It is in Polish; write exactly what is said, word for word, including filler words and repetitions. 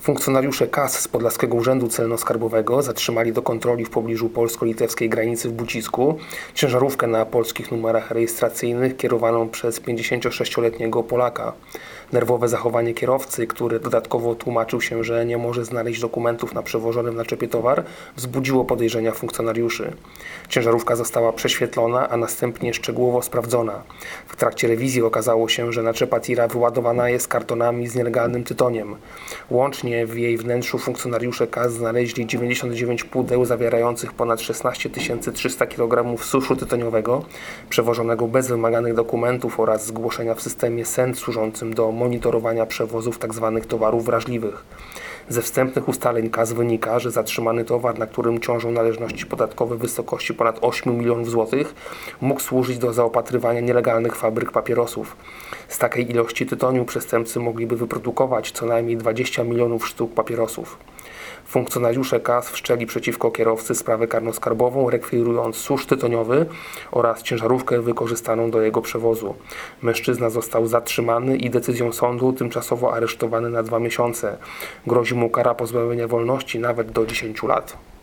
Funkcjonariusze K A S z Podlaskiego Urzędu Celno-Skarbowego zatrzymali do kontroli w pobliżu polsko-litewskiej granicy w Bucisku ciężarówkę na polskich numerach rejestracyjnych kierowaną przez pięćdziesięciosześcioletniego Polaka. Nerwowe zachowanie kierowcy, który dodatkowo tłumaczył się, że nie może znaleźć dokumentów na przewożony w naczepie towar, wzbudziło podejrzenia funkcjonariuszy. Ciężarówka została prześwietlona, a następnie szczegółowo sprawdzona. W trakcie rewizji okazało się, że naczepa tira wyładowana jest kartonami z nielegalnym tytoniem. Łącznie w jej wnętrzu funkcjonariusze K A S znaleźli dziewięćdziesiąt dziewięć pudeł zawierających ponad szesnaście tysięcy trzysta kilogramów suszu tytoniowego, przewożonego bez wymaganych dokumentów oraz zgłoszenia w systemie S E N T służącym do monitorowania przewozów tzw. towarów wrażliwych. Ze wstępnych ustaleń K A S wynika, że zatrzymany towar, na którym ciążą należności podatkowe w wysokości ponad ośmiu milionów złotych, mógł służyć do zaopatrywania nielegalnych fabryk papierosów. Z takiej ilości tytoniu przestępcy mogliby wyprodukować co najmniej dwadzieścia milionów sztuk papierosów. Funkcjonariusze K A S wszczęli przeciwko kierowcy sprawę karnoskarbową, rekwirując susz tytoniowy oraz ciężarówkę wykorzystaną do jego przewozu. Mężczyzna został zatrzymany i decyzją sądu tymczasowo aresztowany na dwa miesiące. Grozi mu kara pozbawienia wolności nawet do dziesięciu lat.